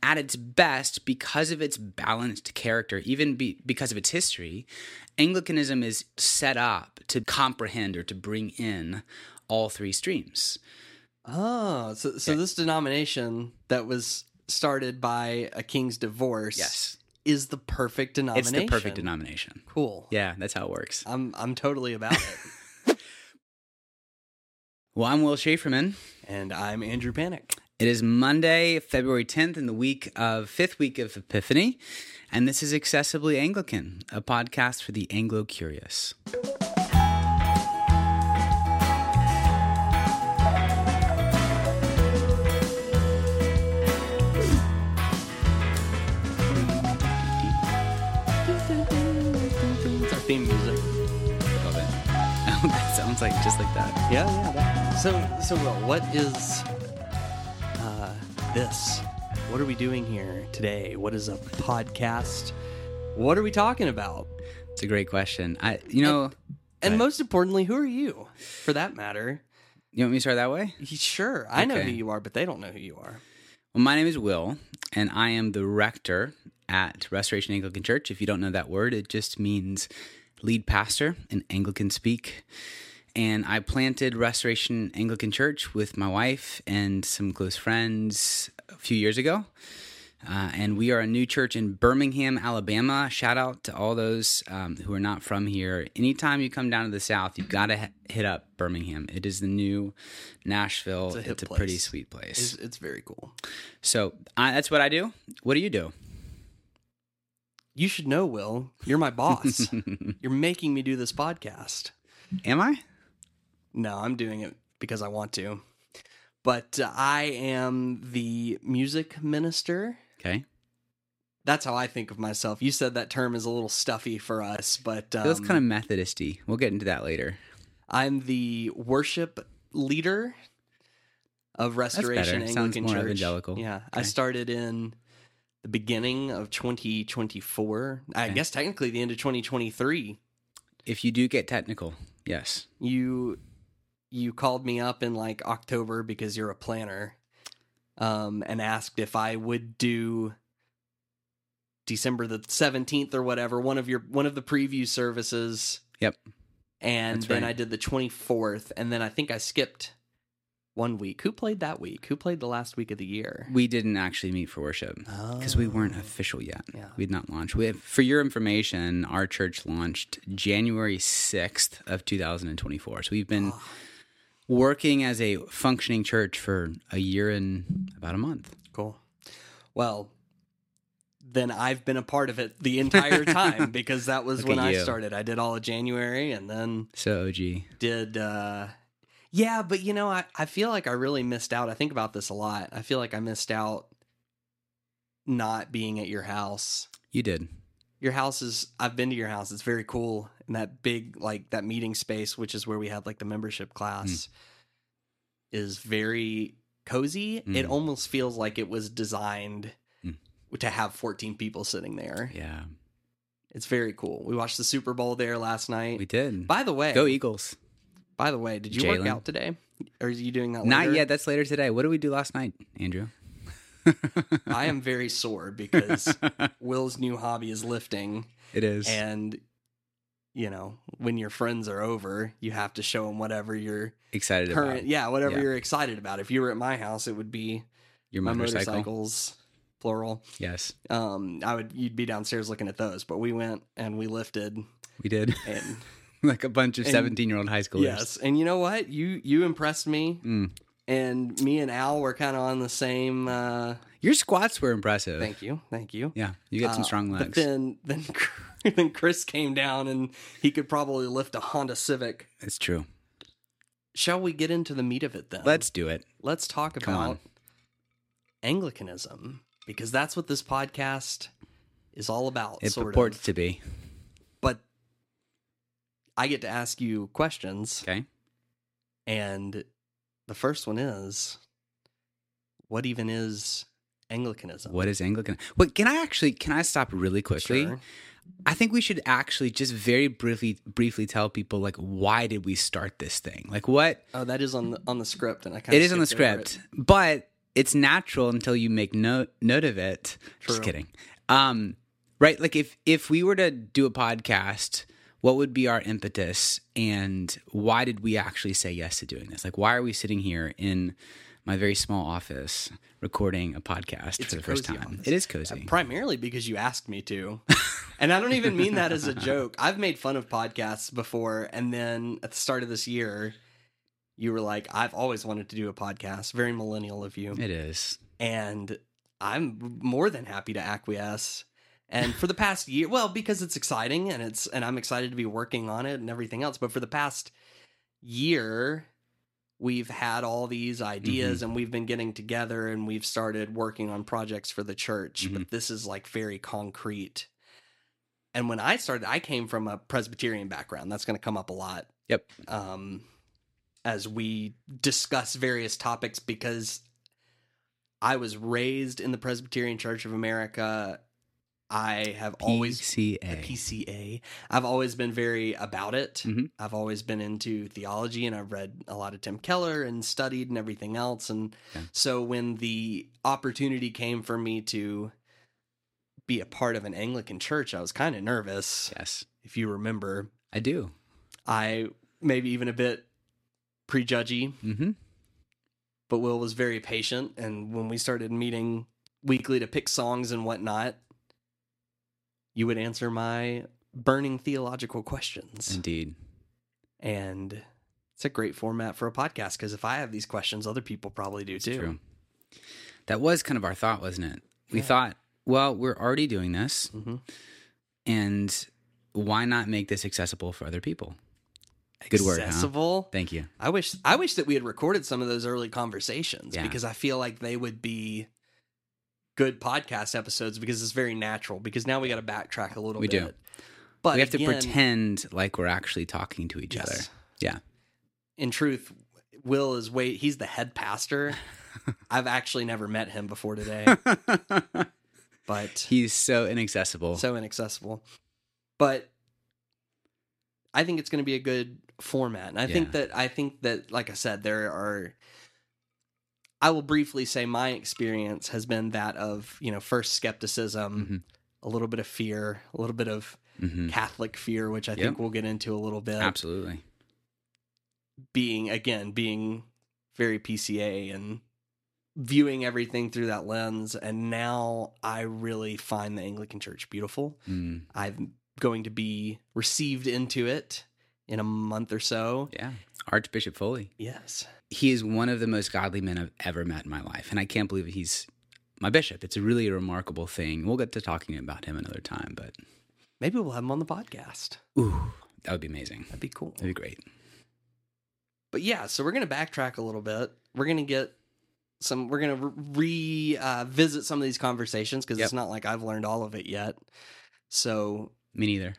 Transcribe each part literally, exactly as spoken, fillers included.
at its best, because of its balanced character, even be, because of its history, Anglicanism is set up to comprehend or to bring in all three streams. Oh, so so Okay. this denomination that was started by a king's divorce Yes. is the perfect denomination. It's the perfect denomination. Cool. Yeah, that's how it works. I'm I'm totally about it. Well, I'm Will Schaeferman. And I'm Andrew Panic. It is Monday, February tenth, in the week of fifth week of Epiphany, and this is Accessibly Anglican, a podcast for the Anglo-curious. It's our theme music. Love it. Oh, that sounds like just like that. Yeah, yeah. That. So, so Will, what is uh, this? What are we doing here today? What is a podcast? What are we talking about? It's a great question. I, you know, And, and most importantly, who are you, for that matter? you want me to start that way? Sure, I know Okay. who you are, but they don't know who you are. Well, my name is Will, and I am the rector at Restoration Anglican Church. If you don't know that word, it just means lead pastor in Anglican speak. And I planted Restoration Anglican Church with my wife and some close friends a few years ago. Uh, and we are a new church in Birmingham, Alabama. Shout out to all those um, who are not from here. Anytime you come down to the South, you've got to h- hit up Birmingham. It is the new Nashville. It's a It's hip a, place. pretty sweet place. It's, it's very cool. So I, that's what I do. What do you do? You should know, Will. You're my boss. You're making me do this podcast. Am I? No, I'm doing it because I want to. But uh, I am the music minister. Okay. That's how I think of myself. You said that term is a little stuffy for us, but um, Feels kind of Methodist-y. We'll get into that later. I'm the worship leader of Restoration better. Sounds Anglican more Church. evangelical. Yeah, I Okay. started in the beginning of twenty twenty-four. I Okay. guess technically the end of twenty twenty-three. If you do get technical, yes. You you called me up in like October because you're a planner, um, and asked if I would do December the seventeenth or whatever, one of your one of the preview services. Yep. And That's then right. I did the twenty-fourth, and then I think I skipped one week. Who played that week? Who played the last week of the year? We didn't actually meet for worship because we weren't official yet. Yeah. We had not launched. We have, for your information, our church launched January sixth of two thousand twenty-four. So we've been working as a functioning church for a year and about a month. Cool. Well, then I've been a part of it the entire time because that was Look when at I you. started. I did all of January and then So O G. did uh yeah, but you know, I, I feel like I really missed out. I think about this a lot. I feel like I missed out not being at your house. You did. Your house is I've been to your house. It's very cool. And that big like that meeting space, which is where we had like the membership class, is very cozy. Mm. It almost feels like it was designed Mm. to have fourteen people sitting there. Yeah. It's very cool. We watched the Super Bowl there last night. We did. By the way, Go Eagles. by the way, did you work Jalen. out today? Or are you doing that later? Not yet. That's later today. What did we do last night, Andrew? I am very sore because Will's new hobby is lifting. It is. And, you know, when your friends are over, you have to show them whatever you're Excited current, about yeah, whatever Yeah. you're excited about. If you were at my house, it would be your my motorcycle. motorcycles, plural. Yes, Um, I would, you'd be downstairs looking at those, but we went and we lifted we did. and Like a bunch of And- seventeen-year-old high schoolers. yes. And you know what? You, you impressed me. Mm. And me and Al were kind of on the same, uh, Your squats were impressive. thank you. Thank you. Yeah, you got some Uh, strong But legs. then, then, then Chris came down and he could probably lift a Honda Civic. It's true. Shall we get into the meat of it then? Let's do it. Let's talk Come on. about Anglicanism because that's what this podcast is all about. It sort purports of. to be. But I get to ask you questions, Okay. and the first one is, what even is Anglicanism? What is Anglican? Wait, can I actually, can I stop really quickly? Sure. I think we should actually just very briefly briefly tell people, like, why did we start this thing? Like, what? Oh, that is on the on the script, and I kind It of is on the skipped over script. But it's natural until you make note note of it. True. Just kidding. Um, right? Like if if we were to do a podcast, what would be our impetus, and why did we actually say yes to doing this? Like, why are we sitting here in my very small office recording a podcast It's for a the first cozy time? office. It is cozy. Primarily because you asked me to. And I don't even mean that as a joke. I've made fun of podcasts before, and then at the start of this year, you were like, I've always wanted to do a podcast. Very millennial of you. It is. And I'm more than happy to acquiesce. And for the past year, well, because it's exciting and it's and I'm excited to be working on it and everything else. But for the past year, we've had all these ideas Mm-hmm. and we've been getting together and we've started working on projects for the church. Mm-hmm. But this is like very concrete. And when I started, I came from a Presbyterian background. That's going to come up a lot. Yep. Um, as we discuss various topics, because I was raised in the Presbyterian Church of America. I have always P C A. P C A. I've always been very about it. Mhm. I've always been into theology, and I've read a lot of Tim Keller and studied and everything else. And Yeah. so when the opportunity came for me to be a part of an Anglican church, I was kind of nervous. Yes, If you remember, I do. I maybe even a bit prejudgy, Mm-hmm. but Will was very patient. And when we started meeting weekly to pick songs and whatnot, you would answer my burning theological questions. Indeed. And it's a great format for a podcast, because if I have these questions, other people probably do too. True. That was kind of our thought, wasn't it? We Yeah. thought, well, we're already doing this, Mm-hmm. and why not make this accessible for other people? Good word, huh? Accessible. Thank you. I wish I wish that we had recorded some of those early conversations, Yeah. because I feel like they would be good podcast episodes, because it's very natural. Because now we got to backtrack a little We bit. do. But we have again, to pretend like we're actually talking to each yes. other. Yeah. In truth, Will is way he's the head pastor. I've actually never met him before today, but He's so inaccessible. so inaccessible. But I think it's going to be a good format. And I think Yeah. that, I think that, like I said, there are, I will briefly say my experience has been that of, you know, first skepticism, Mhm. a little bit of fear, a little bit of Mhm. Catholic fear, which I Yep. think we'll get into a little bit. Absolutely. Being, again, being very P C A and viewing everything through that lens. And now I really find the Anglican Church beautiful. Mm. I'm going to be received into it in a month or so. Yeah. Archbishop Foley. Yes. He is one of the most godly men I've ever met in my life, and I can't believe he's my bishop. It's a really a remarkable thing. We'll get to talking about him another time, but Maybe we'll have him on the podcast. ooh, that would be amazing. That'd be cool. That'd be great. But yeah, so we're going to backtrack a little bit. We're going to get some, we're going to re uh, visit some of these conversations, because Yep. it's not like I've learned all of it yet. So Me neither.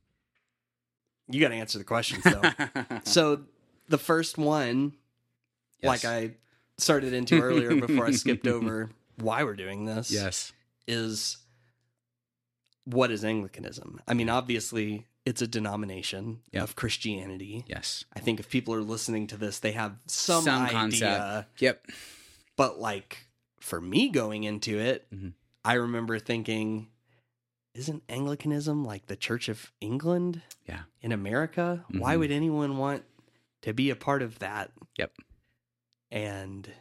you got to answer the questions though. So the first one, Yes. like I started into earlier before I skipped over why we're doing this, Yes. is what is Anglicanism? I mean, obviously, it's a denomination Yep. of Christianity. Yes. I think if people are listening to this, they have some, Some idea. concept. Yep. But like for me going into it, Mhm. I remember thinking, isn't Anglicanism like the Church of England Yeah. in America? Why Mhm. would anyone want to be a part of that? Yep. And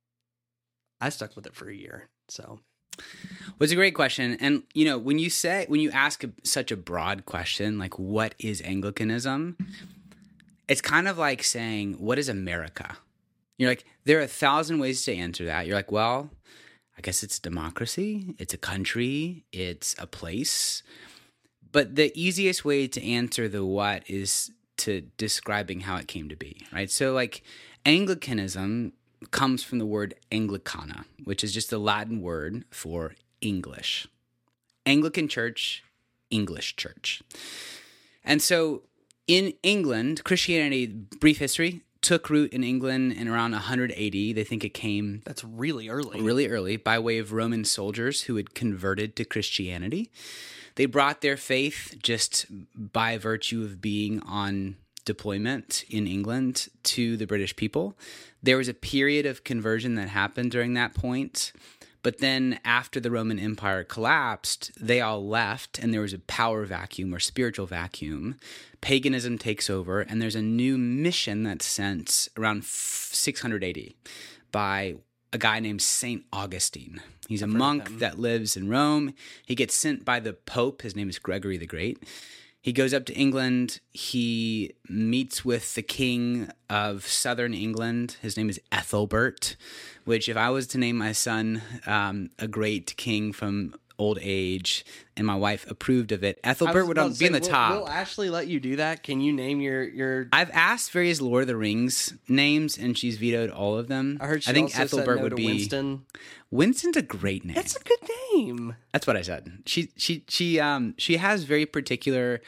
I stuck with it for a year. So Well, it's a great question. And, you know, when you say, when you ask a, such a broad question, like what is Anglicanism? It's kind of like saying, what is America? You're like, there are a thousand ways to answer that. You're like, well, I guess it's democracy. It's a country. It's a place. But the easiest way to answer the what is to describing how it came to be, right? So like Anglicanism comes from the word Anglicana, which is just a Latin word for English. Anglican Church, English Church. And so in England, Christianity, brief history, took root in England in around one hundred eighty. They think it came that's really early. really early by way of Roman soldiers who had converted to Christianity. They brought their faith just by virtue of being on deployment in England to the British people. There was a period of conversion that happened during that point. But then after the Roman Empire collapsed, they all left and there was a power vacuum or spiritual vacuum. Paganism takes over and there's a new mission that's sent around six hundred A D by a guy named Saint Augustine. He's a monk that lives in Rome. He gets sent by the Pope. His name is Gregory the Great. He goes up to England. He meets with the king of southern England. His name is Ethelbert, which if I was to name my son um, a great king from old age and my wife approved of it, Ethelbert would be in the will, top. Will Ashley let you do that? Can you name your... your... I've asked various Lord of the Rings names and she's vetoed all of them. I heard she I think also Ethelbert said no would to be... Winston. Winston's a great name. That's a good name. That's what I said. She she she um she has very particular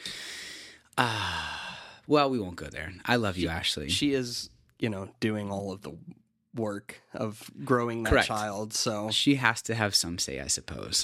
uh well, we won't go there. I love you, she, Ashley. She is, you know, doing all of the work of growing that Correct. child, so She has to have some say, I suppose.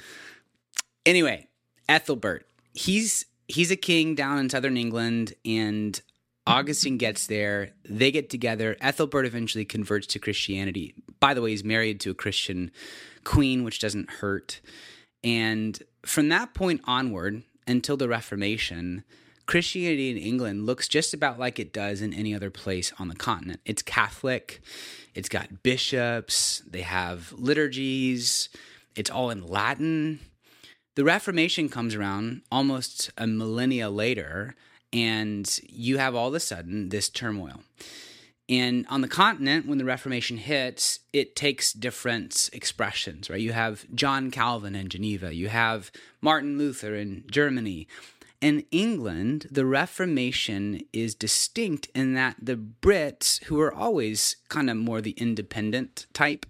Anyway, Ethelbert. He's he's a king down in southern England and Augustine gets there. They get together. Ethelbert eventually converts to Christianity. By the way, he's married to a Christian queen, which doesn't hurt. And from that point onward until the Reformation, Christianity in England looks just about like it does in any other place on the continent. It's Catholic. It's got bishops. They have liturgies. It's all in Latin. The Reformation comes around almost a millennia later, and you have all of a sudden this turmoil. And on the continent, when the Reformation hits, it takes different expressions, right? You have John Calvin in Geneva. You have Martin Luther in Germany. In England, the Reformation is distinct in that the Brits, who are always kind of more the independent type,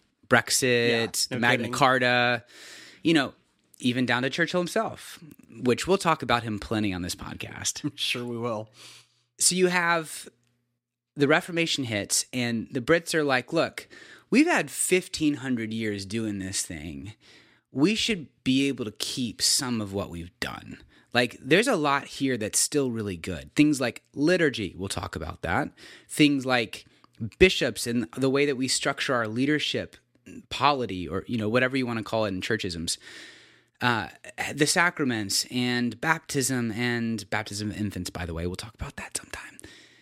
Brexit, Yeah, no Magna kidding. Carta, you know, even down to Churchill himself, which we'll talk about him plenty on this podcast. sure we will. So you have the Reformation hits, and the Brits are like, look, we've had fifteen hundred years doing this thing. We should be able to keep some of what we've done. Like, there's a lot here that's still really good. Things like liturgy, we'll talk about that. Things like bishops and the way that we structure our leadership, polity, or, you know, whatever you want to call it in churchisms. Uh, the sacraments and baptism and baptism of infants, by the way. We'll talk about that sometime.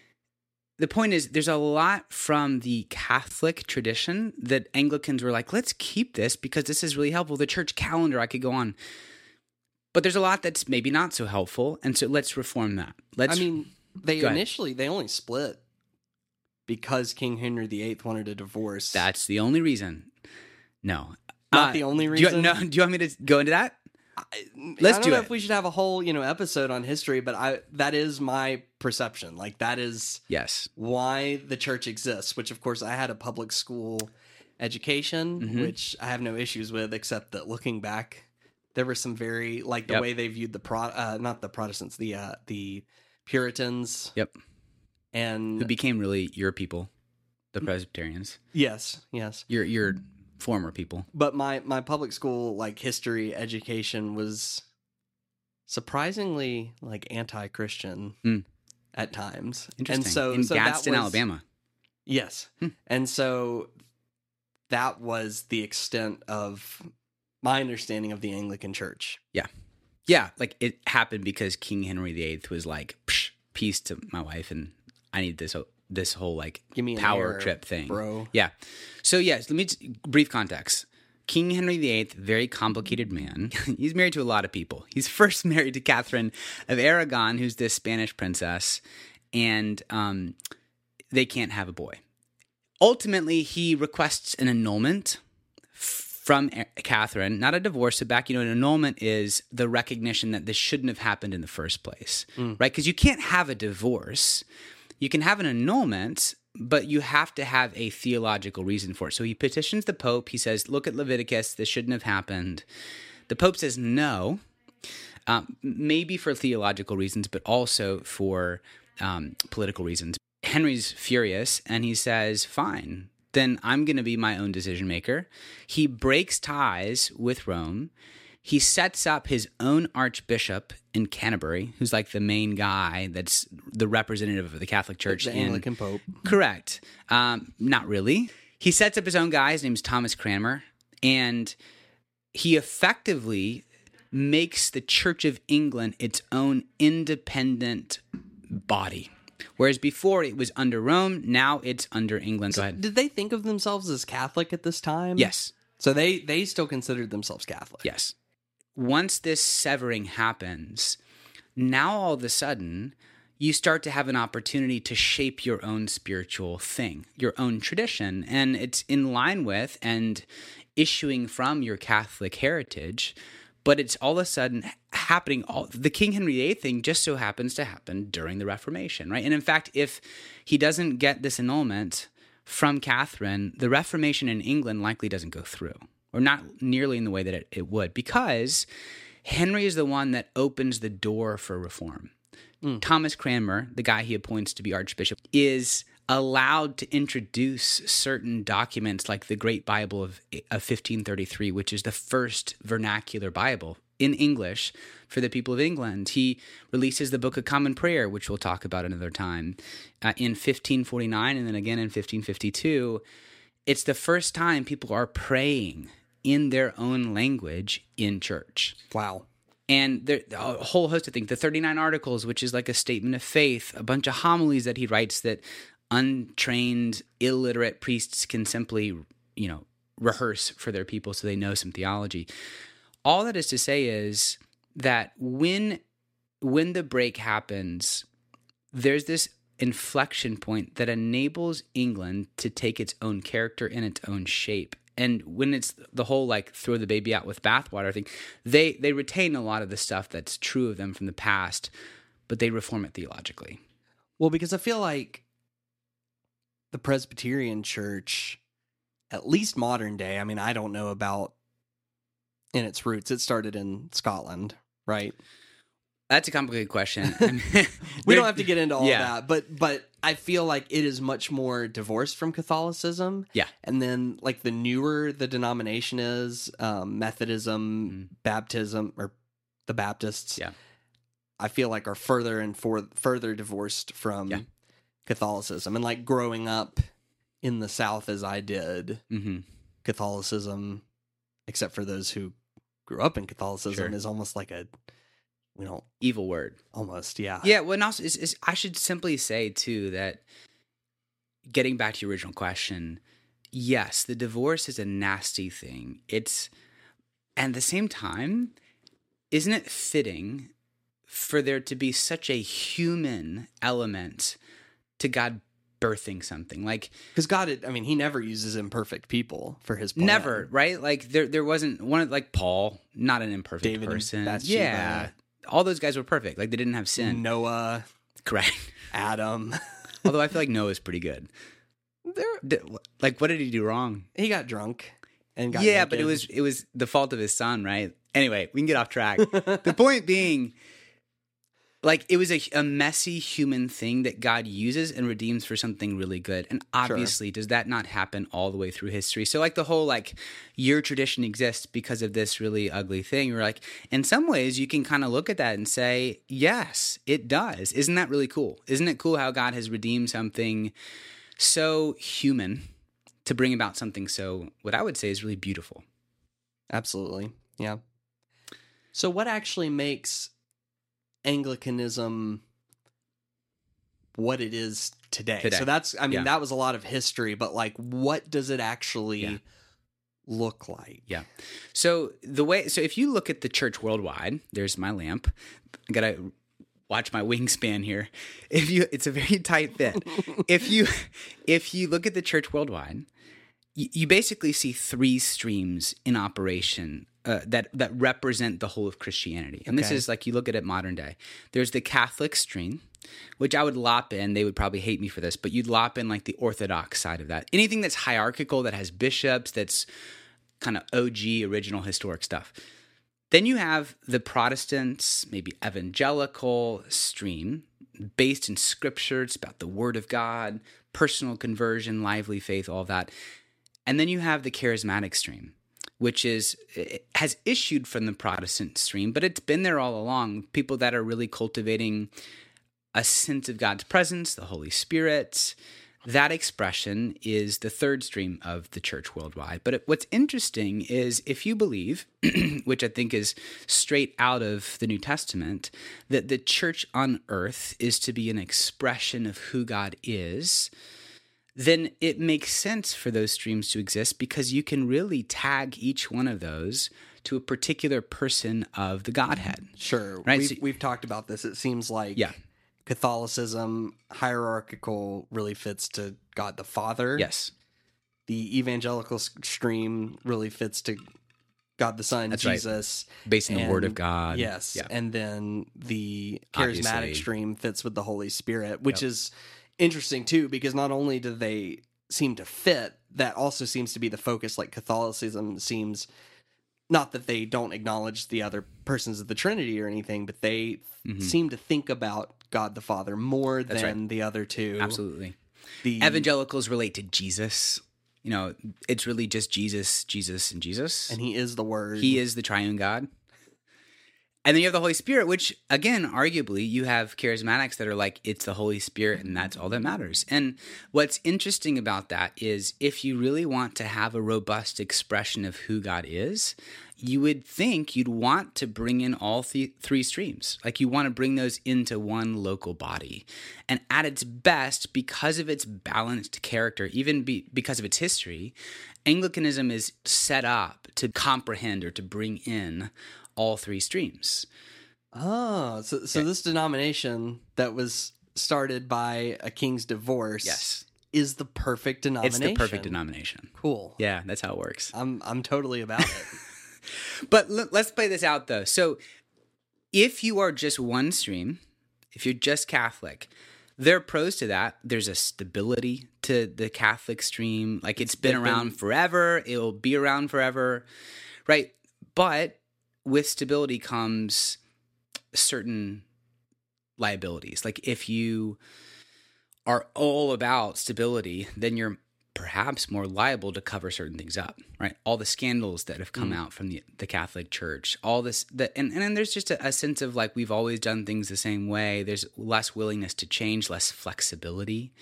The point is, there's a lot from the Catholic tradition that Anglicans were like, let's keep this because this is really helpful. The church calendar, I could go on. But there's a lot that's maybe not so helpful, and so let's reform that. Let's. I mean, they Go ahead. initially, they only split because King Henry the Eighth wanted a divorce. That's the only reason. No. Not Uh, the only do you, reason? no, do you want me to go into that? I, Let's I don't do know it. if we should have a whole, you know, episode on history, but I that is my perception. Like, that is Yes. why the church exists, which, of course, I had a public school education, Mhm. which I have no issues with, except that looking back, there were some very, like, the Yep. way they viewed the, pro, uh, not the Protestants, the uh, the Puritans. Yep. And, Who became really your people, the Presbyterians. yes, yes. Your your former people. But my, my public school, like, history education was surprisingly, like, anti-Christian Mm. at times. Interesting. And so, In so that Gadsden, was- Alabama. Yes. Hmm. And so that was the extent of my understanding of the Anglican Church. Yeah, like it happened because King Henry the Eighth was like, Psh, peace to my wife, and I need this this whole like Give me an power air, trip thing. bro. Yeah. So yes, let me just, brief context. King Henry the Eighth, very complicated man. He's married to a lot of people. He's first married to Catherine of Aragon, who's this Spanish princess, and um, they can't have a boy. Ultimately, he requests an annulment from Catherine, not a divorce. So back, you know, an annulment is the recognition that this shouldn't have happened in the first place, Mm. right? Because you can't have a divorce. You can have an annulment, but you have to have a theological reason for it. So he petitions the Pope. He says, look at Leviticus. This shouldn't have happened. The Pope says no, um, maybe for theological reasons, but also for um, political reasons. Henry's furious, and he says, fine, then I'm going to be my own decision maker. He breaks ties with Rome. he sets up his own archbishop in Canterbury, who's like the main guy that's the representative of the Catholic Church. The in, Anglican Pope. Correct. Um, not really. He sets up his own guy. His name's Thomas Cranmer. And he effectively makes the Church of England its own independent body. Whereas before it was under Rome, now it's under England. Go ahead. Did they think of themselves as Catholic at this time? Yes. So they, they still considered themselves Catholic. Yes. Once this severing happens, now all of a sudden you start to have an opportunity to shape your own spiritual thing, your own tradition. And it's in line with and issuing from your Catholic heritage, but it's all of a sudden happening. All, the King Henry the Eighth thing just so happens to happen during the Reformation, right? And in fact, if he doesn't get this annulment from Catherine, the Reformation in England likely doesn't go through, or not nearly in the way that it, it would, because Henry is the one that opens the door for reform. Mm. Thomas Cranmer, the guy he appoints to be archbishop, is allowed to introduce certain documents like the Great Bible of, of fifteen thirty-three, which is the first vernacular Bible in English for the people of England. He releases the Book of Common Prayer, which we'll talk about another time, uh, in fifteen forty-nine and then again in fifteen fifty-two. It's the first time people are praying in their own language in church. Wow. And there a whole host of things. The thirty-nine Articles, which is like a statement of faith, a bunch of homilies that he writes that untrained, illiterate priests can simply, you know, rehearse for their people so they know some theology. All that is to say is that when when the break happens, there's this inflection point that enables England to take its own character and its own shape. And when it's the whole like throw the baby out with bathwater thing, they they retain a lot of the stuff that's true of them from the past, but they reform it theologically. Well, because I feel like the Presbyterian Church, at least modern day, I mean, I don't know about in its roots. It started in Scotland, right? That's a complicated question. I mean, we don't have to get into all yeah. that, but but I feel like it is much more divorced from Catholicism. Yeah. And then like the newer the denomination is, um, Methodism, mm. Baptism, or the Baptists, yeah, I feel like are further and for, further divorced from yeah. Catholicism. And like growing up in the South as I did, mm-hmm. Catholicism, except for those who grew up in Catholicism, sure. is almost like a We don't evil word, almost, yeah, yeah. Well, and also, is, is, I should simply say too that getting back to your original question, yes, the divorce is a nasty thing. It's, and at the same time, isn't it fitting for there to be such a human element to God birthing something like because God, I mean, He never uses imperfect people for His plan. Never, right? Like there, there wasn't one of like Paul, not an imperfect David person. And yeah. All those guys were perfect. Like, they didn't have sin. Noah. Correct. Adam. Although I feel like Noah's pretty good. There, like, what did he do wrong? He got drunk and got Yeah, naked. but it was it was the fault of his son, right? Anyway, we can get off track. The point being, like, it was a, a messy human thing that God uses and redeems for something really good. And obviously, sure. does that not happen all the way through history? So, like, the whole, like, your tradition exists because of this really ugly thing. You're like, in some ways, you can kind of look at that and say, yes, it does. Isn't that really cool? Isn't it cool how God has redeemed something so human to bring about something so, what I would say is really beautiful? Absolutely. Yeah. So what actually makes Anglicanism what it is today. today. So that's, I mean, yeah. that was a lot of history, but like, what does it actually yeah. look like? Yeah. So the way, so if you look at the church worldwide, there's my lamp. I gotta watch my wingspan here. If you, it's a very tight fit. if you, if you look at the church worldwide, you, you basically see three streams in operation Uh, that that represent the whole of Christianity. And okay. this is like, you look at it modern day. There's the Catholic stream, which I would lop in. They would probably hate me for this, but you'd lop in like the Orthodox side of that. Anything that's hierarchical, that has bishops, that's kind of O G, original, historic stuff. Then you have the Protestants, maybe evangelical stream, based in Scripture. It's about the Word of God, personal conversion, lively faith, all of that. And then you have the charismatic stream, which is it has issued from the Protestant stream, but it's been there all along. People that are really cultivating a sense of God's presence, the Holy Spirit, that expression is the third stream of the church worldwide. But it, what's interesting is if you believe, which I think is straight out of the New Testament, that the church on earth is to be an expression of who God is, then it makes sense for those streams to exist because you can really tag each one of those to a particular person of the Godhead. Sure. Right? We've, So- we've talked about this. It seems like Yeah. Catholicism, hierarchical, really fits to God the Father. Yes. The evangelical s- stream really fits to God the Son, That's right. Jesus. Based on the Word of And- God. Yes. Yeah. And then the charismatic Obviously. stream fits with the Holy Spirit, which Yep. is interesting too, because not only do they seem to fit, that also seems to be the focus. Like Catholicism seems, not that they don't acknowledge the other persons of the Trinity or anything, but they Mhm. seem to think about God the Father more That's than the other two. Absolutely. The Evangelicals relate to Jesus. You know, it's really just Jesus, Jesus, and Jesus. and he is the Word. He is the triune God. And then you have the Holy Spirit, which, again, arguably, you have charismatics that are like, it's the Holy Spirit, and that's all that matters. And what's interesting about that is if you really want to have a robust expression of who God is, you would think you'd want to bring in all th- three streams. Like you want to bring those into one local body. And at its best, because of its balanced character, even be, because of its history, Anglicanism is set up to comprehend or to bring in all three streams. Oh, so so Yeah. this denomination that was started by a king's divorce, Yes. is the perfect denomination. It's the perfect denomination. Cool. Yeah, that's how it works. I'm I'm totally about it. But l- let's play this out, though. So if you are just one stream, if you're just Catholic, there are pros to that. There's a stability to the Catholic stream. Like it's been they've around been- forever. It'll be around forever, right? But with stability comes certain liabilities. Like if you are all about stability, then you're perhaps more liable to cover certain things up, right? All the scandals that have come Mm. out from the, the Catholic Church, all this, the, and, and then there's just a, a sense of like, we've always done things the same way. There's less willingness to change, less flexibility.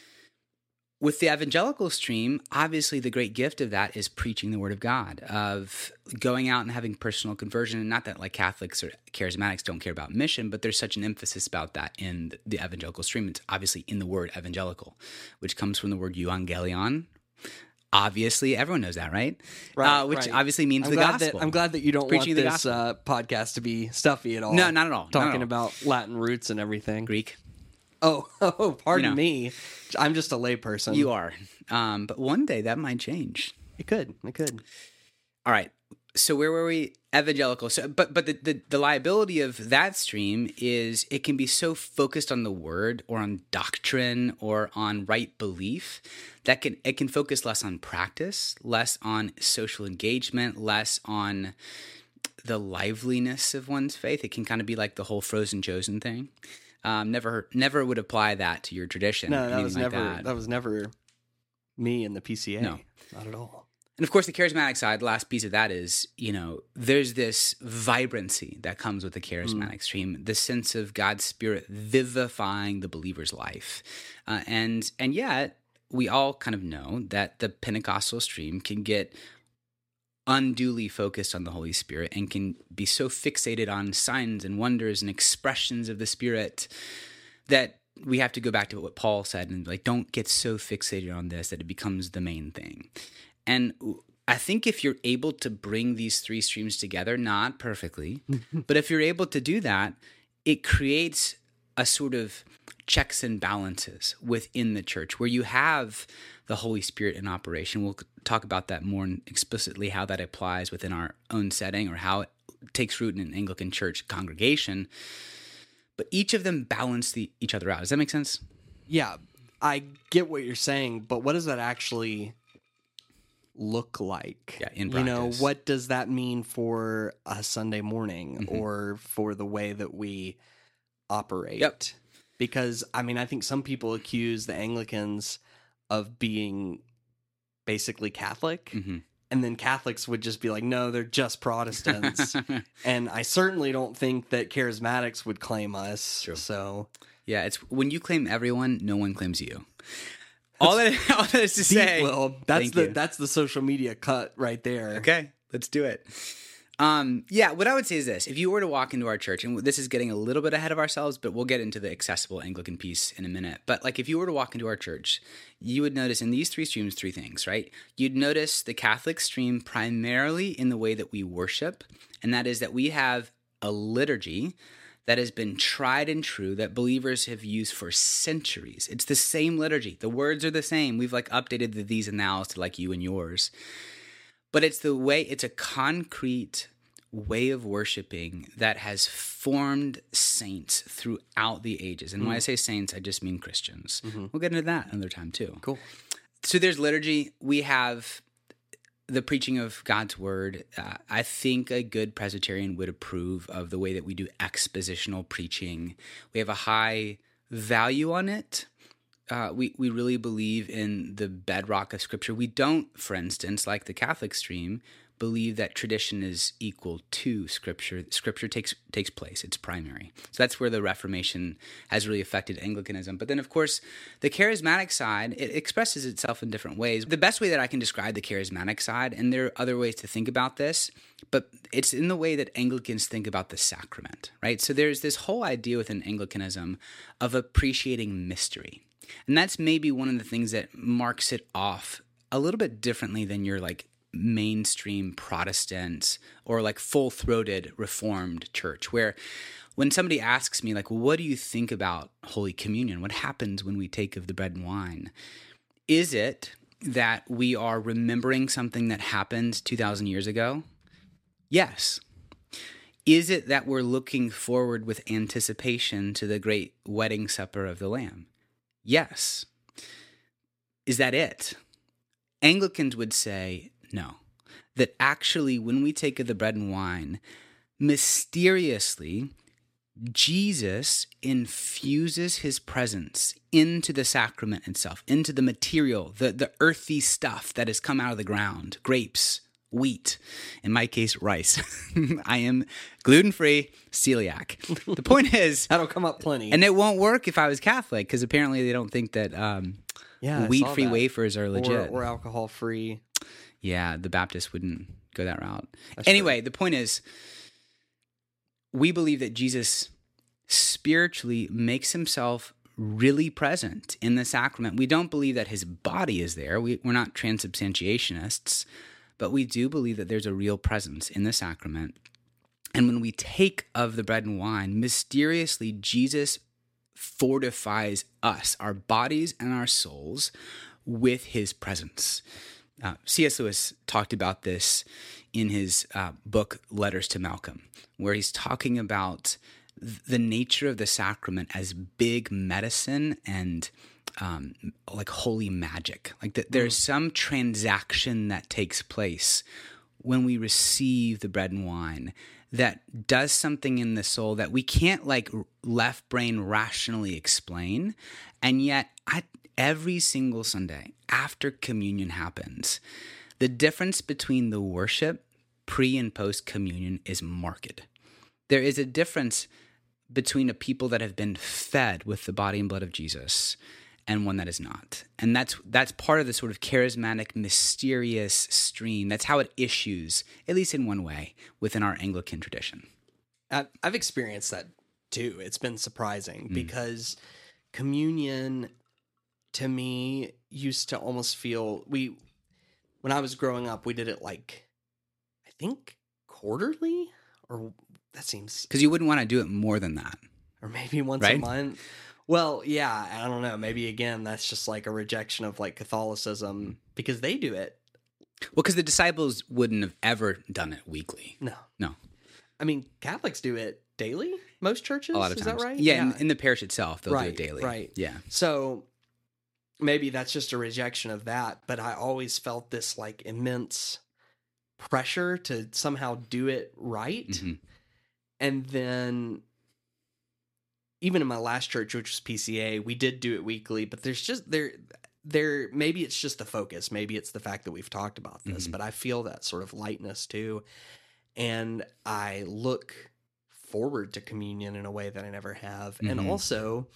With the evangelical stream, obviously the great gift of that is preaching the word of God, of going out and having personal conversion. And not that like Catholics or charismatics don't care about mission, but there's such an emphasis about that in the evangelical stream. It's obviously in the word evangelical, which comes from the word euangelion. Obviously, everyone knows that, right? Right, uh, which right. obviously means I'm the glad gospel. that I'm glad that you don't Preaching want the this uh, podcast to be stuffy at all. No, not at all. Not at Talking all. about Latin roots and everything. Greek. Oh, oh, pardon You know. me. I'm just a layperson. You are. Um, but one day that might change. It could. It could. All right. So where were we? Evangelical. So, but but the, the the liability of that stream is it can be so focused on the word or on doctrine or on right belief that can it can focus less on practice, less on social engagement, less on the liveliness of one's faith. It can kind of be like the whole frozen chosen thing. Um, never never would apply that to your tradition. No, or that anything was like never that. that was never me in the P C A. No. Not at all. And of course, the charismatic side, the last piece of that is, you know, there's this vibrancy that comes with the charismatic stream, the sense of God's Spirit vivifying the believer's life. Uh, and and yet, we all kind of know that the Pentecostal stream can get unduly focused on the Holy Spirit and can be so fixated on signs and wonders and expressions of the Spirit that we have to go back to what Paul said and like, don't get so fixated on this that it becomes the main thing. And I think if you're able to bring these three streams together, not perfectly, but if you're able to do that, it creates a sort of checks and balances within the church where you have the Holy Spirit in operation. We'll talk about that more explicitly, how that applies within our own setting or how it takes root in an Anglican church congregation. But each of them balance the, each other out. Does that make sense? Yeah, I get what you're saying, but what does that actually look like? Yeah, in You know, practice. what does that mean for a Sunday morning Mhm. or for the way that we operate? Yep. Because, I mean, I think some people accuse the Anglicans of being basically Catholic. Mm-hmm. and then Catholics would just be like, no, they're just Protestants. And I certainly don't think that charismatics would claim us. True. So Yeah, it's when you claim everyone, no one claims you. All that, all that is to say. Well, that's Thank the you. that's the social media cut right there. Okay, let's do it. Um, yeah, what I would say is this. If you were to walk into our church, and this is getting a little bit ahead of ourselves, but we'll get into the accessible Anglican piece in a minute. But like if you were to walk into our church, you would notice in these three streams, three things, right? You'd notice the Catholic stream primarily in the way that we worship, and that is that we have a liturgy that has been tried and true that believers have used for centuries. It's the same liturgy. The words are the same. We've like updated the these and thous to like you and yours. But it's the way, it's a concrete way of worshiping that has formed saints throughout the ages. And mm. when I say saints, I just mean Christians. Mm-hmm. We'll get into that another time too. Cool. So there's liturgy. We have the preaching of God's word. Uh, I think a good Presbyterian would approve of the way that we do expositional preaching. We have a high value on it. Uh, we, we really believe in the bedrock of Scripture. We don't, for instance, like the Catholic stream, believe that tradition is equal to Scripture. Scripture takes takes place. It's primary. So that's where the Reformation has really affected Anglicanism. But then, of course, the charismatic side, it expresses itself in different ways. The best way that I can describe the charismatic side, and there are other ways to think about this, but it's in the way that Anglicans think about the sacrament, right? So there's this whole idea within Anglicanism of appreciating mystery. And that's maybe one of the things that marks it off a little bit differently than your like mainstream Protestant or like full-throated Reformed church, where when somebody asks me like, well, what do you think about Holy Communion? What happens when we take of the bread and wine? Is it that we are remembering something that happened two thousand years ago? Yes. Is it that we're looking forward with anticipation to the great wedding supper of the Lamb? Yes. Is that it? Anglicans would say no. That actually, when we take of the bread and wine, mysteriously, Jesus infuses his presence into the sacrament itself, into the material, the, the earthy stuff that has come out of the ground, grapes, wheat, in my case, rice. I am gluten-free, celiac. The point is... That'll come up plenty. And it won't work if I was Catholic, because apparently they don't think that um, yeah, wheat-free wafers are legit. Or, or alcohol-free. Yeah, the Baptists wouldn't go that route. That's anyway, true. The point is, we believe that Jesus spiritually makes himself really present in the sacrament. We don't believe that his body is there. We, we're not transubstantiationists. But we do believe that there's a real presence in the sacrament. And when we take of the bread and wine, mysteriously, Jesus fortifies us, our bodies and our souls, with his presence. Uh, C S Lewis talked about this in his uh, book, Letters to Malcolm, where he's talking about the nature of the sacrament as big medicine and Um, like holy magic. Like that there's some transaction that takes place when we receive the bread and wine that does something in the soul that we can't like left brain rationally explain. And yet I, every single Sunday after communion happens, the difference between the worship pre and post communion is marked. There is a difference between a people that have been fed with the body and blood of Jesus and one that is not. And that's that's part of the sort of charismatic, mysterious stream. That's how it issues, at least in one way, within our Anglican tradition. I've, I've experienced that too. It's been surprising Mm. because communion, to me, used to almost feel... we When I was growing up, we did it like, I think, quarterly? Or that seems... Because you wouldn't want to do it more than that. Or maybe once Right? a month. Well, yeah, I don't know. Maybe, again, that's just like a rejection of like Catholicism because they do it. Well, because the disciples wouldn't have ever done it weekly. No. No. I mean, Catholics do it daily, most churches. A lot of Is times. that right? Yeah, In, in the parish itself, they'll Right, do it daily. right. Yeah. So maybe that's just a rejection of that. But I always felt this like immense pressure to somehow do it right. Mm-hmm. And then even in my last church, which was P C A, we did do it weekly, but there's just there there, maybe it's just the focus. Maybe it's the fact that we've talked about this, Mm-hmm. but I feel that sort of lightness too. And I look forward to communion in a way that I never have. Mm-hmm. And also,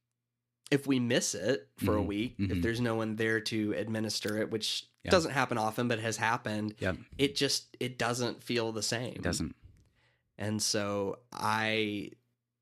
if we miss it for Mm-hmm. a week, Mm-hmm. if there's no one there to administer it, which Yeah. doesn't happen often, but has happened, Yep. it just, it doesn't feel the same. It doesn't. And so I,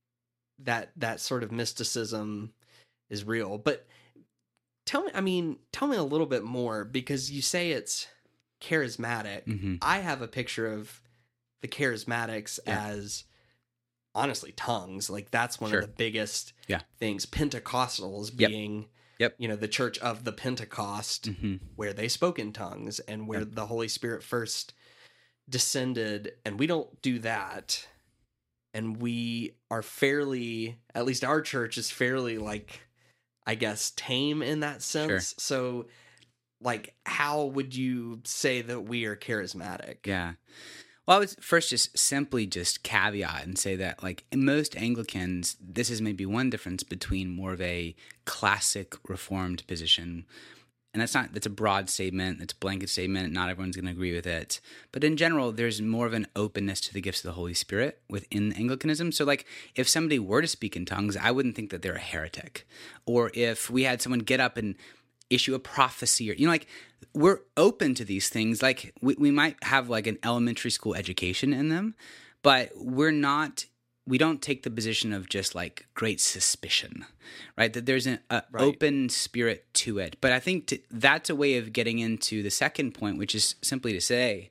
that, that sort of mysticism is real. But tell me, I mean, tell me a little bit more, because you say it's charismatic. Mm-hmm. I have a picture of the charismatics Yeah. as honestly tongues. Like that's one Sure. of the biggest Yeah. things. Pentecostals Yep. being, Yep. you know, the church of the Pentecost, Mm-hmm. where they spoke in tongues and where Yep. the Holy Spirit first descended. And we don't do that. And we are fairly, at least our church is fairly, like, I guess, tame in that sense. Sure. So, like, how would you say that we are charismatic? Yeah. Well, I would first just simply just caveat and say that, like, in most Anglicans, this is maybe one difference between more of a classic Reformed position. And that's not, that's a broad statement, it's a blanket statement, not everyone's going to agree with it. But in general, there's more of an openness to the gifts of the Holy Spirit within Anglicanism. So, like, if somebody were to speak in tongues, I wouldn't think that they're a heretic. Or if we had someone get up and issue a prophecy, or, you know, like, we're open to these things. Like, we, we might have, like, an elementary school education in them, but we're not, we don't take the position of just, like, great suspicion, right? That there's an a Right. open spirit to it. But I think to, that's a way of getting into the second point, which is simply to say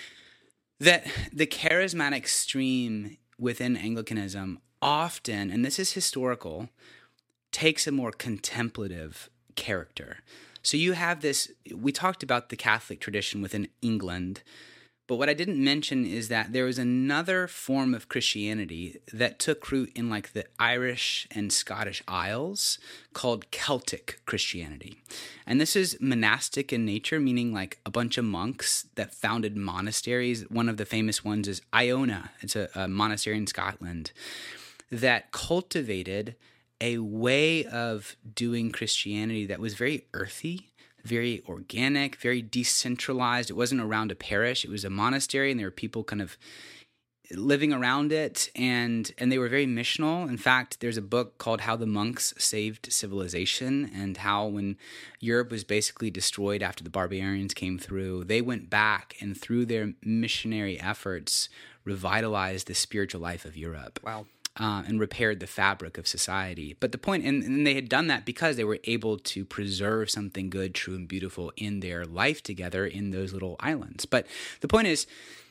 that the charismatic stream within Anglicanism often, and this is historical, takes a more contemplative character. So you have this, we talked about the Catholic tradition within England, but what I didn't mention is that there was another form of Christianity that took root in, like, the Irish and Scottish Isles called Celtic Christianity. And this is monastic in nature, meaning like a bunch of monks that founded monasteries. One of the famous ones is Iona. It's a, a monastery in Scotland that cultivated a way of doing Christianity that was very earthy, very organic, very decentralized. It wasn't around a parish. It was a monastery, and there were people kind of living around it, and and they were very missional. In fact, there's a book called How the Monks Saved Civilization, and how when Europe was basically destroyed after the barbarians came through, they went back and through their missionary efforts revitalized the spiritual life of Europe. Wow. Uh, and repaired the fabric of society. But the point, and, and they had done that because they were able to preserve something good, true, and beautiful in their life together in those little islands. But the point is,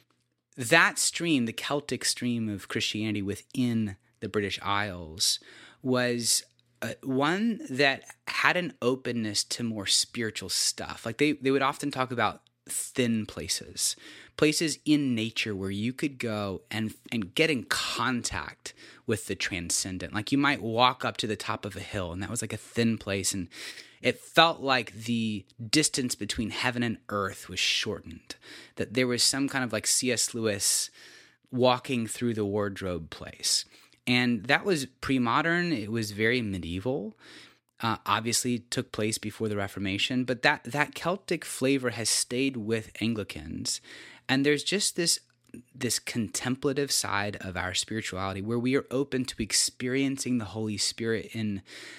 that stream, the Celtic stream of Christianity within the British Isles, was uh, one that had an openness to more spiritual stuff. Like they, they would often talk about thin places, places in nature where you could go and and get in contact with the transcendent. Like you might walk up to the top of a hill, and that was like a thin place, and it felt like the distance between heaven and earth was shortened, that there was some kind of like C S Lewis walking through the wardrobe place. And that was pre-modern. It was very medieval. Uh, obviously took place before the Reformation, but that, that Celtic flavor has stayed with Anglicans. And there's just this this contemplative side of our spirituality where we are open to experiencing the Holy Spirit in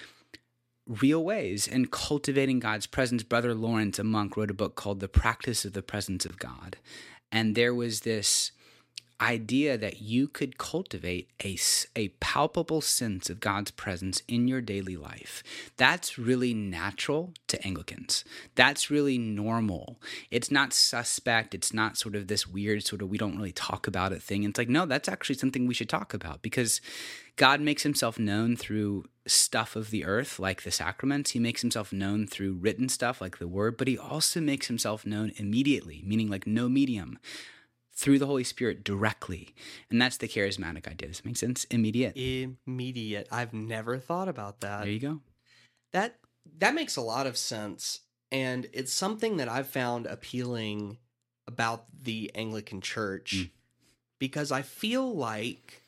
real ways and cultivating God's presence. Brother Lawrence, a monk, wrote a book called The Practice of the Presence of God. And there was this idea that you could cultivate a, a palpable sense of God's presence in your daily life. That's really natural to Anglicans. That's really normal. It's not suspect. It's not sort of this weird sort of we don't really talk about it thing. It's like, no, that's actually something we should talk about, because God makes himself known through stuff of the earth, like the sacraments. He makes himself known through written stuff, like the word, but he also makes himself known immediately, meaning like no medium, through the Holy Spirit directly. And that's the charismatic idea. Does that make sense? Immediate. Immediate. I've never thought about that. There you go. That that makes a lot of sense. And it's something that I've found appealing about the Anglican Church, Mm. because I feel like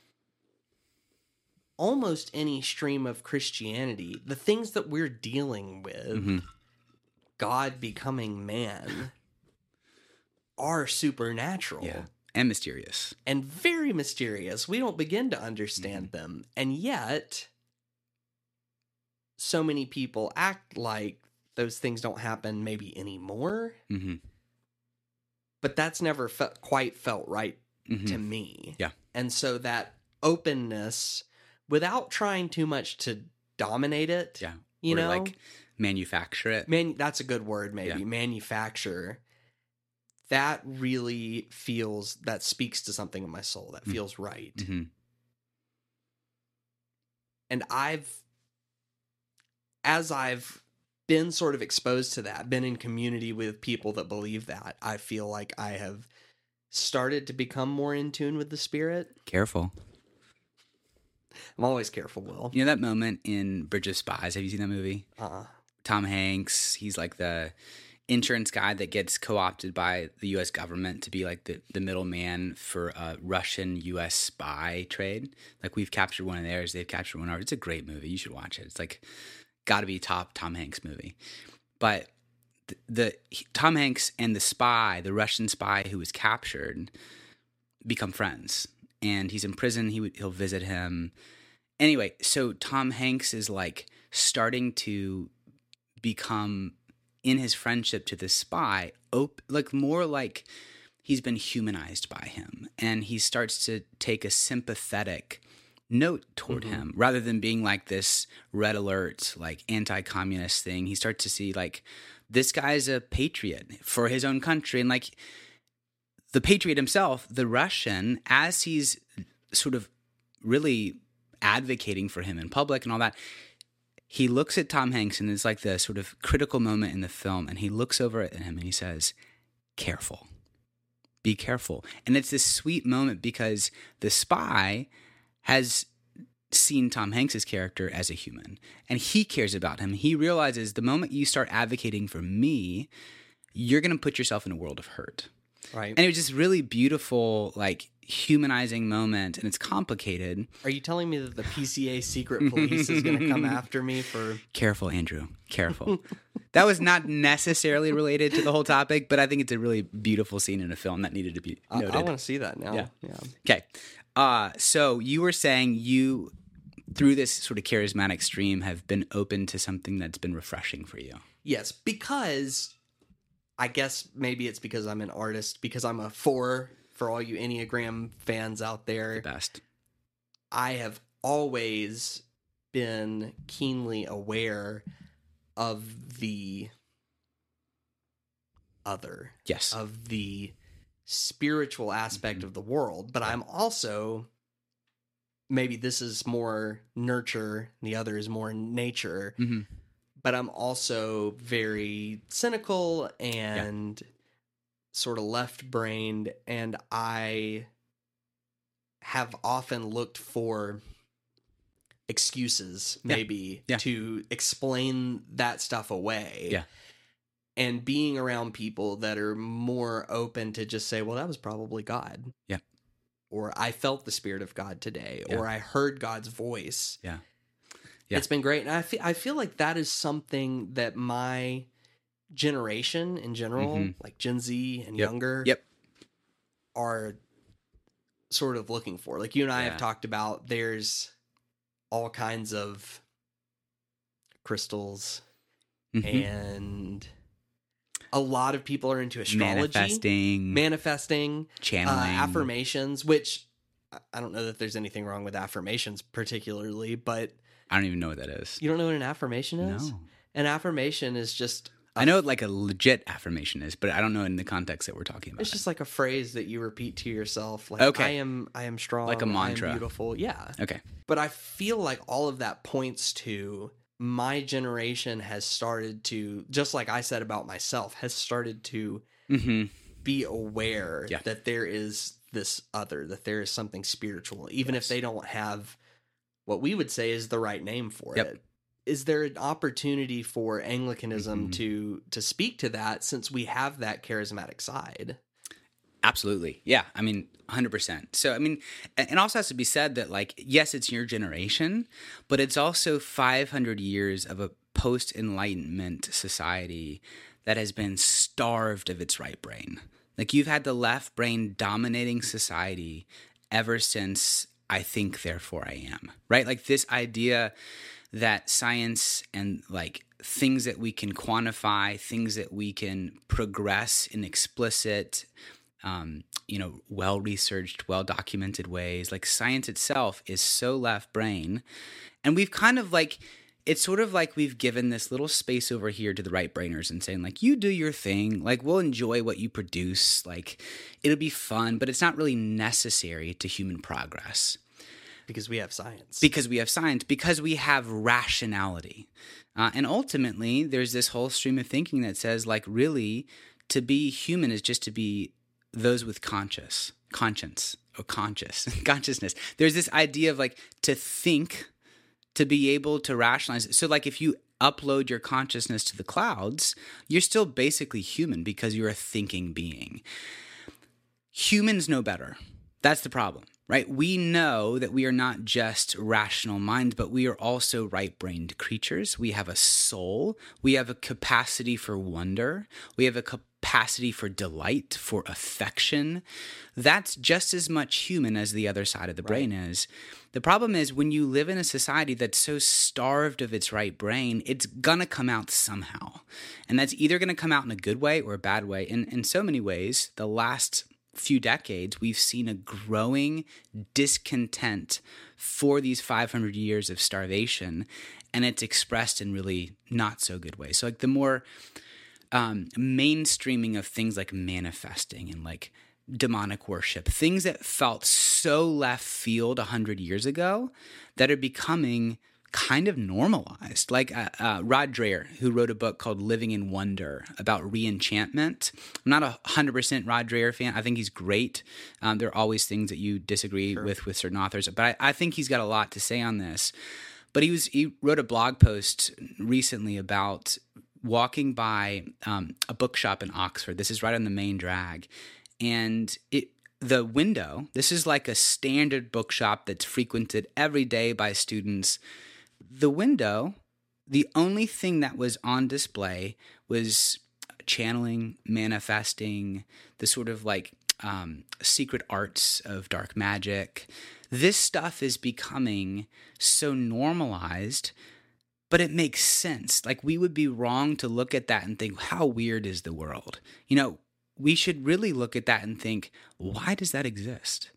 almost any stream of Christianity, the things that we're dealing with, Mm-hmm. God becoming man are supernatural. Yeah. And mysterious. And very mysterious. We don't begin to understand mm-hmm. them. And yet, so many people act like those things don't happen maybe anymore. Mm-hmm. But that's never fe- quite felt right mm-hmm. to me. Yeah. And so that openness, without trying too much to dominate it, yeah, you or know, like manufacture it. Man, that's a good word, maybe. Yeah. Manufacture. That really feels, that speaks to something in my soul. That feels mm-hmm. right. Mm-hmm. And I've, as I've been sort of exposed to that, been in community with people that believe that, I feel like I have started to become more in tune with the Spirit. Careful. I'm always careful, Will. You know that moment in Bridge of Spies? Have you seen that movie? Uh-uh. Tom Hanks, he's like the insurance guy that gets co-opted by the U S government to be like the, the middleman for a Russian U S spy trade. Like, we've captured one of theirs, they've captured one of ours. It's a great movie. You should watch it. It's like got to be top Tom Hanks movie. But the, the Tom Hanks and the spy, the Russian spy who was captured, become friends. And he's in prison. He he'll visit him. Anyway, so Tom Hanks is like starting to become, in his friendship to the spy, op- like more like he's been humanized by him. And he starts to take a sympathetic note toward mm-hmm. him, rather than being like this red alert, like anti-communist thing. He starts to see like, this guy's a patriot for his own country. And like the patriot himself, the Russian, as he's sort of really advocating for him in public and all that, he looks at Tom Hanks, and it's like the sort of critical moment in the film, and he looks over at him and he says, careful, be careful. And it's this sweet moment because the spy has seen Tom Hanks's character as a human, and he cares about him. He realizes the moment you start advocating for me, you're going to put yourself in a world of hurt. Right. And it was just really beautiful, like humanizing moment, and it's complicated. Are you telling me that the P C A secret police is going to come after me for... Careful, Andrew. Careful. That was not necessarily related to the whole topic, but I think it's a really beautiful scene in a film that needed to be noted. I, I want to see that now. Yeah. yeah. Okay. Uh, so you were saying you, through this sort of charismatic stream, have been open to something that's been refreshing for you. Yes, because I guess maybe it's because I'm an artist, because I'm a four, for all you Enneagram fans out there. The best. I have always been keenly aware of the other. Yes. Of the spiritual aspect mm-hmm. of the world, but I'm also, maybe this is more nurture, the other is more nature, mm-hmm. but I'm also very cynical and yeah. sort of left-brained, and I have often looked for excuses, maybe, yeah. Yeah. to explain that stuff away. Yeah. And being around people that are more open to just say, well, that was probably God. Yeah. Or I felt the Spirit of God today. Yeah. Or I heard God's voice. Yeah. Yeah. It's been great. And I feel, I feel like that is something that my generation in general, mm-hmm. like Gen Z and yep. younger, yep. are sort of looking for. Like you and I yeah. have talked about, there's all kinds of crystals mm-hmm. and... A lot of people are into astrology, manifesting, manifesting, channeling, uh, affirmations, which I don't know that there's anything wrong with affirmations particularly, but I don't even know what that is. You don't know what an affirmation is? No. An affirmation is just... I know what like a legit affirmation is, but I don't know in the context that we're talking about. It's just like a phrase that you repeat to yourself. Like, okay. I am, I am strong. Like a mantra. I am beautiful. Yeah. Okay. But I feel like all of that points to... my generation has started to, just like I said about myself, has started to mm-hmm. be aware yeah. that there is this other, that there is something spiritual, even yes. if they don't have what we would say is the right name for yep. it. Is there an opportunity for Anglicanism mm-hmm. to to speak to that, since we have that charismatic side? Absolutely. Yeah. I mean, one hundred percent. So, I mean, it also has to be said that, like, yes, it's your generation, but it's also five hundred years of a post-Enlightenment society that has been starved of its right brain. Like, you've had the left brain dominating society ever since I think, therefore I am, right? Like, this idea that science and like things that we can quantify, things that we can progress in explicit, um, you know, well-researched, well-documented ways, like science itself is so left brain. And we've kind of like, it's sort of like we've given this little space over here to the right brainers and saying like, you do your thing, like we'll enjoy what you produce, like it'll be fun, but it's not really necessary to human progress. Because we have science. Because we have science, because we have rationality. Uh, and ultimately, there's this whole stream of thinking that says, like, really, to be human is just to be those with conscious, conscience, or conscious, consciousness. There's this idea of, like, to think, to be able to rationalize. So, like, if you upload your consciousness to the clouds, you're still basically human because you're a thinking being. Humans know better. That's the problem. Right? We know that we are not just rational minds, but we are also right-brained creatures. We have a soul. We have a capacity for wonder. We have a capacity for delight, for affection. That's just as much human as the other side of the brain right. is. The problem is when you live in a society that's so starved of its right brain, it's going to come out somehow. And that's either going to come out in a good way or a bad way. In, in so many ways, the last few decades, we've seen a growing discontent for these five hundred years of starvation, and it's expressed in really not so good ways. So like the more um, mainstreaming of things like manifesting and like demonic worship, things that felt so left field one hundred years ago that are becoming kind of normalized. Like uh, uh, Rod Dreher, who wrote a book called Living in Wonder about re-enchantment. I'm not a one hundred percent Rod Dreher fan. I think he's great. Um, there are always things that you disagree sure. with with certain authors, but I, I think he's got a lot to say on this. But he was he wrote a blog post recently about walking by um, a bookshop in Oxford. This is right on the main drag. And it the window, this is like a standard bookshop that's frequented every day by students. The window, the only thing that was on display was channeling, manifesting, the sort of like um, secret arts of dark magic. This stuff is becoming so normalized, but it makes sense. Like, we would be wrong to look at that and think, how weird is the world? You know, we should really look at that and think, why does that exist?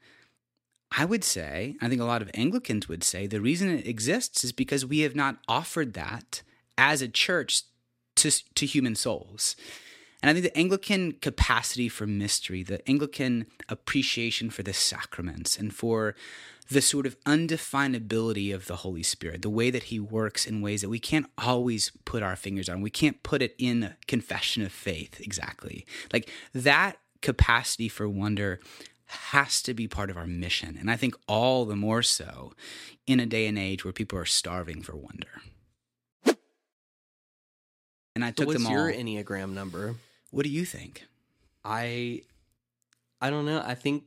I would say, I think a lot of Anglicans would say, the reason it exists is because we have not offered that as a church to, to human souls. And I think the Anglican capacity for mystery, the Anglican appreciation for the sacraments and for the sort of undefinability of the Holy Spirit, the way that he works in ways that we can't always put our fingers on. We can't put it in confession of faith exactly. Like, that capacity for wonder has to be part of our mission. And I think all the more so in a day and age where people are starving for wonder. And I so took what's them all. your Enneagram number? What do you think? I, I don't know. I think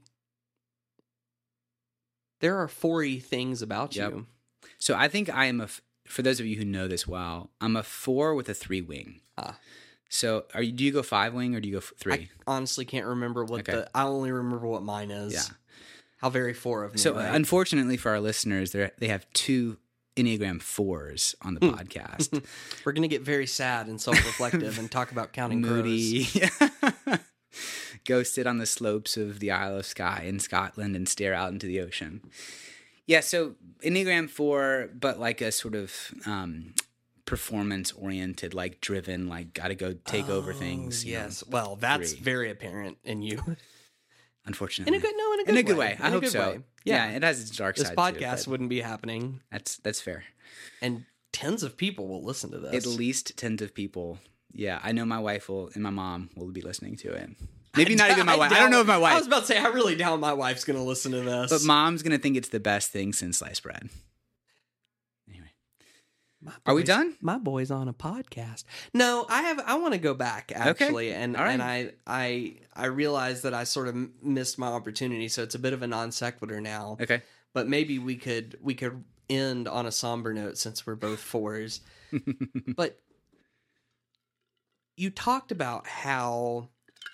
there are four-y things about Yep. you. So I think I am a, for those of you who know this well, I'm a four with a three wing. Ah. So are you, do you go five wing or do you go f- three? I honestly can't remember what Okay. the, I only remember what mine is. Yeah. How very four of me. So right? unfortunately for our listeners, they they have two Enneagram fours on the podcast. We're going to get very sad and self-reflective and talk about counting Moody. crows. Go sit on the slopes of the Isle of Skye in Scotland and stare out into the ocean. Yeah, so Enneagram four, but like a sort of um, performance-oriented, like driven, like got to go take oh, over things. Yes, know, well, that's three. very apparent in you. Unfortunately, In a good, no, in a good, in a good way. way. I In a hope good so. way. Yeah. Yeah. it has its dark This side. podcast too, but wouldn't be happening, that's that's fair. and tens of people will listen to this. At least tens of people. Yeah, I know my wife will and my mom will be listening to it. Maybe I not doubt- even my wife. I, doubt- don't know if my wife. I was about to say, I really doubt my wife's going to listen to this. But mom's gonna think it's the best thing since sliced bread. Anyway, My are we boy's- done? My boy's on a podcast. No, I have. I want to go back actually, and All right. and I I I realized that I sort of m- missed my opportunity, so it's a bit of a non sequitur now. Okay. But maybe we could we could end on a somber note since we're both fours. But you talked about how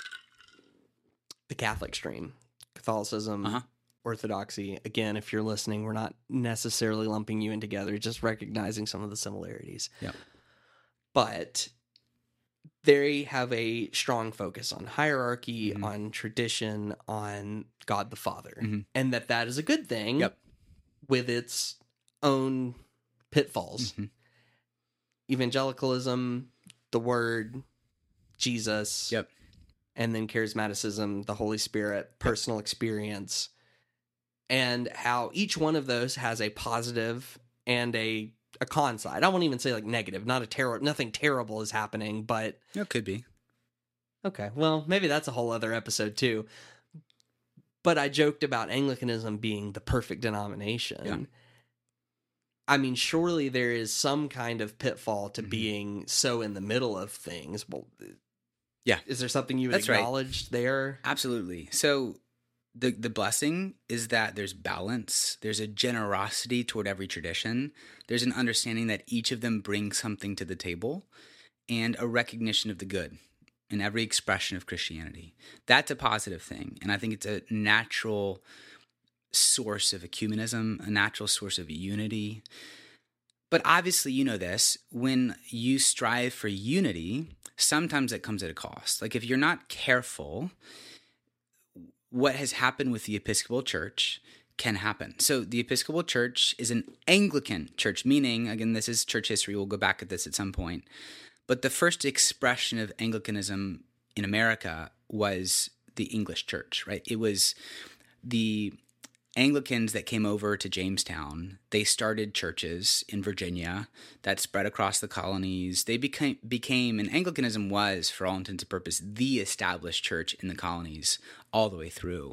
the Catholic stream, Catholicism, Uh-huh. Orthodoxy, again, if you're listening, we're not necessarily lumping you in together, just recognizing some of the similarities. Yep. But they have a strong focus on hierarchy, Mhm. on tradition, on God the Father, Mhm. and that that is a good thing Yep. with its own pitfalls. Mhm. Evangelicalism, the Word, Jesus, Yep. and then charismaticism, the Holy Spirit, personal experience, and how each one of those has a positive and a a con side. I won't even say like negative, not a terror, nothing terrible is happening, but It could be. okay, well, maybe that's a whole other episode too. But I joked about Anglicanism being the perfect denomination. Yeah. I mean, surely there is some kind of pitfall to Mhm. being so in the middle of things. Well, Yeah. is there something you would That's right. acknowledge there? Absolutely. So the the blessing is that there's balance, there's a generosity toward every tradition, there's an understanding that each of them brings something to the table, and a recognition of the good in every expression of Christianity. That's a positive thing, and I think it's a natural source of ecumenism, a natural source of unity. But obviously, you know this, when you strive for unity, sometimes it comes at a cost. Like if you're not careful, what has happened with the Episcopal Church can happen. So the Episcopal Church is an Anglican church, meaning, again, this is church history. We'll go back at this at some point. But the first expression of Anglicanism in America was the English church, right? It was the Anglicans that came over to Jamestown. They started churches in Virginia that spread across the colonies. They became, became, and Anglicanism was, for all intents and purposes, the established church in the colonies all the way through.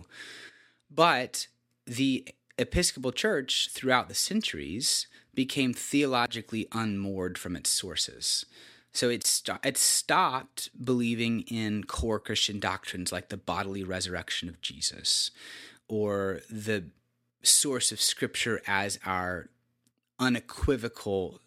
But the Episcopal Church, throughout the centuries, became theologically unmoored from its sources. So it, st- it stopped believing in core Christian doctrines like the bodily resurrection of Jesus, or the source of Scripture as our unequivocal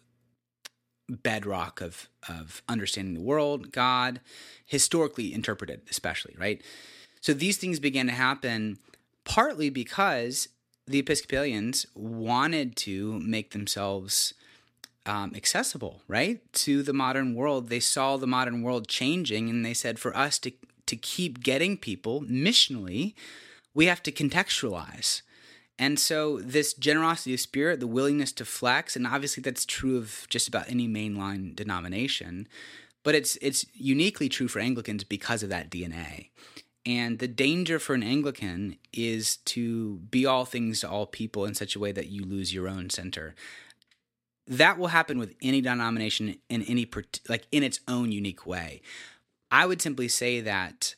bedrock of, of understanding the world, God, historically interpreted especially, right? So these things began to happen partly because the Episcopalians wanted to make themselves um, accessible, right, to the modern world. They saw the modern world changing, and they said, for us to, to keep getting people missionally, we have to contextualize. And so this generosity of spirit, the willingness to flex, and obviously that's true of just about any mainline denomination, but it's it's uniquely true for Anglicans because of that D N A. And the danger for an Anglican is to be all things to all people in such a way that you lose your own center. That will happen with any denomination in any like in its own unique way. I would simply say that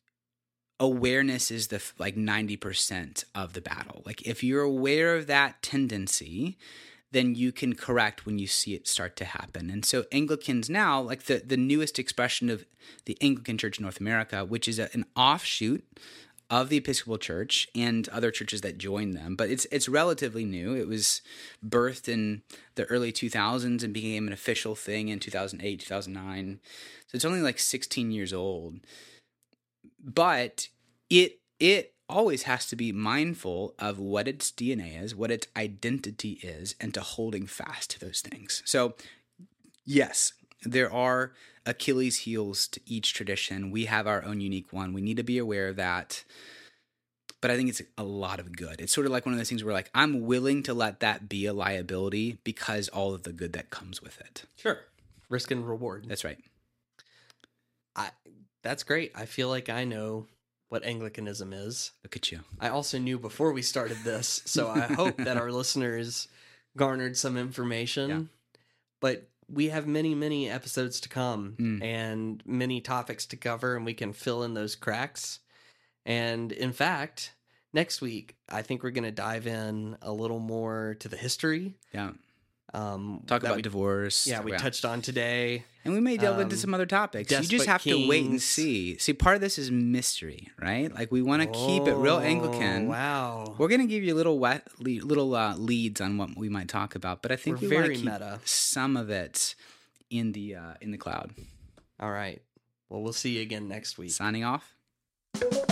awareness is the like ninety percent of the battle. Like if you're aware of that tendency, then you can correct when you see it start to happen. And so Anglicans now, like the, the newest expression of the Anglican Church in North America, which is a, an offshoot of the Episcopal Church and other churches that joined them, but it's it's relatively new. It was birthed in the early two thousands and became an official thing in two thousand eight, two thousand nine. So it's only like sixteen years old. But it it always has to be mindful of what its D N A is, what its identity is, and to holding fast to those things. So, yes, there are Achilles heels to each tradition. We have our own unique one. We need to be aware of that. But I think it's a lot of good. It's sort of like one of those things where, like, I'm willing to let that be a liability because all of the good that comes with it. Sure. Risk and reward. That's right. I that's great. I feel like I know what Anglicanism is. Look at you. I also knew before we started this, so I hope that our listeners garnered some information. Yeah. But we have many, many episodes to come Mm. and many topics to cover, and we can fill in those cracks. And in fact, next week, I think we're going to dive in a little more to the history. Yeah. Um, Talk that about we, divorce. Yeah, we Yeah. touched on today. And we may delve Um, into some other topics. You just Despot have to wait and Kings. see. See, part of this is mystery, right? Like we want to keep it real Oh, Anglican. Wow. We're going to give you little wet, le- little uh, leads on what we might talk about, but I think We're we want very to keep meta. some of it in the uh, in the cloud. All right. Well, we'll see you again next week. Signing off.